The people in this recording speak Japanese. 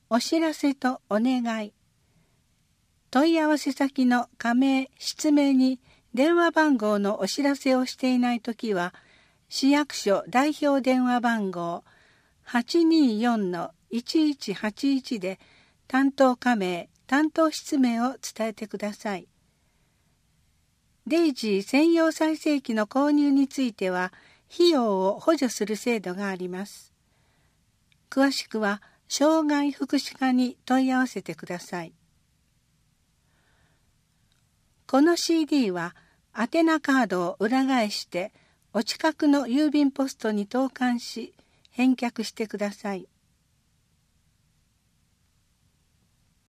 お知らせとお願い。問い合わせ先の加盟・失明に電話番号のお知らせをしていないときは、市役所代表電話番号 824-1181 で担当加盟・担当失明を伝えてください。デイジー専用再生機の購入については、費用を補助する制度があります。詳しくは、障害福祉課に問い合わせてください。この CD は、宛名カードを裏返して、お近くの郵便ポストに投函し、返却してください。